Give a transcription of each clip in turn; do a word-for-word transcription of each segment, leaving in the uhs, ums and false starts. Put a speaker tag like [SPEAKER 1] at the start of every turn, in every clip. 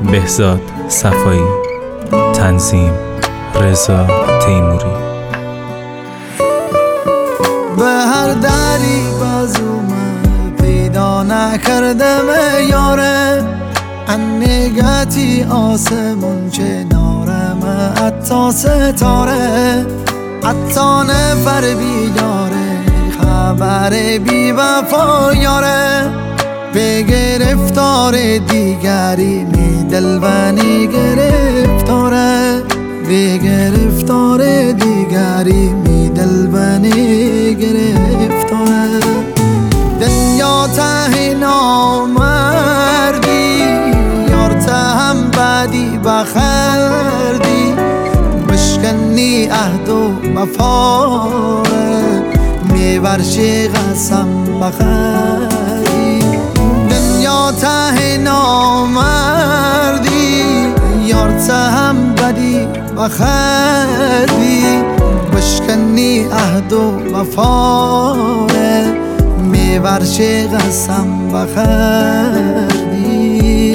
[SPEAKER 1] بهزاد صفایی، تنظیم رضا تیموری.
[SPEAKER 2] به هر دری بازومه پیدا نکردم یاره، انگتی آسمون چه نارمه حتی ستاره، حتی نفر بیداره خبر بی وفا یاره، به گرفتار دیگری می دلبنی گرفتاره، به گرفتار دیگری می دلبنی گرفتاره. دنیا ته نامردی یار ته هم بدی بخردی، بشکنی عهد و وفاره میورشی قسم بخری. دنیا ته نامردی یار ته هم بدی بخردی، بشکنی عهد و وفاره میورشی قسم بخردی.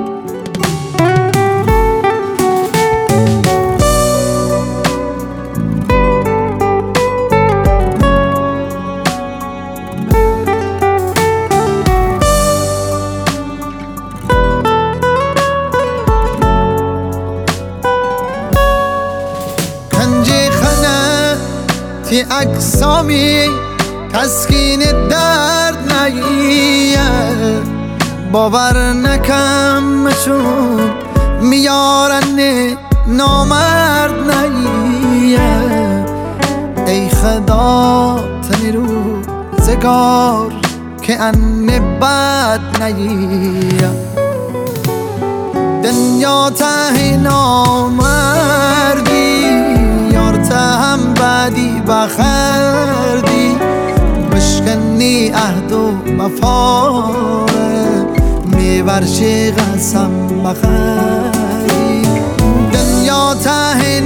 [SPEAKER 2] تی اکسامی تسکین درد نگیه، باور نکمشون میارن نامرد نگیه. ای خدا تنی رو زگار که ان بد نگیه، دنیا ته نامردی یار ته هم بدی بخردی، بشکنی عهد و وفاره میورشی قسم بخری. دنیا ته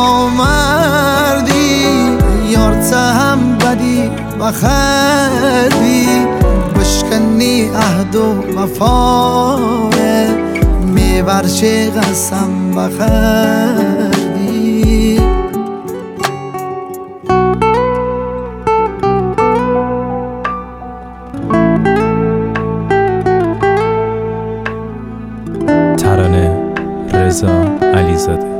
[SPEAKER 2] نامردی یار ته هم بدی بخردی، بشکنی عهد و وفاره میورشی قسم بخردی.
[SPEAKER 1] ترانه رضا علیزاده.